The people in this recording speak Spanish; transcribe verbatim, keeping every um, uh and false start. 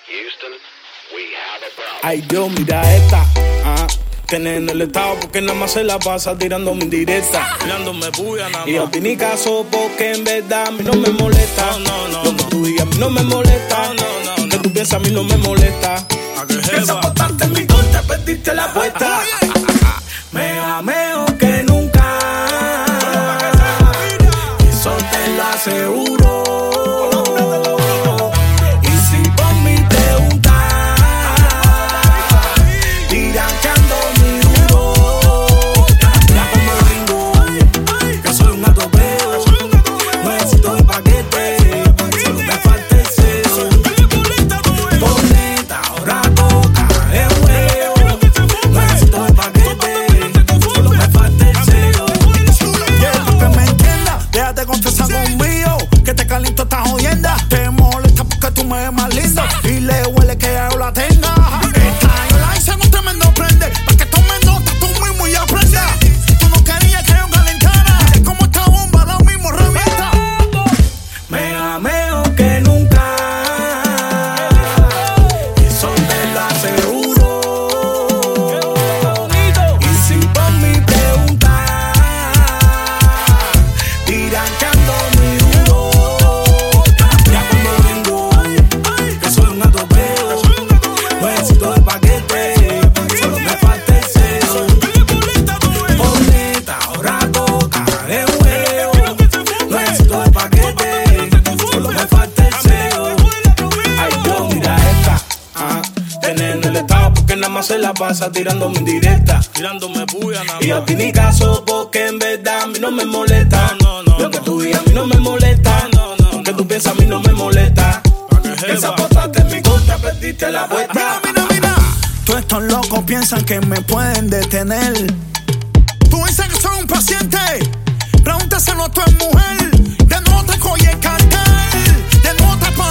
Houston, we have a problem. Ay Dios, mira esta. Ah, tiene en el estado porque nada más se la pasa tirándome indirecta. Tirándome bulla nada más. Y a ti ni caso porque en verdad a mí no me molesta. No, no, no. Lo que tú digas a mí no me molesta. No, no, no. Lo que tú piensas a mí no me molesta. ¿A qué jeva? Esa bastante en mi corte, perdiste la apuesta. Me ameo que nunca. Eso te lo aseguro. Se la pasa tirándome indirecta, tirándome bulla nada más. Y a ti ni caso porque en verdad a mí no me molesta. No, no, no, lo que tú digas a mí no me molesta. No, no, lo que tú piensas a mí no me molesta. Esa potaste en mi contra, perdiste la vuelta. Mira, mira, mira. Todos estos locos piensan que me pueden detener. Tú dices que soy un paciente. Pregúntaselo a tu mujer. De nuevo te coge el cartel. De nuevo te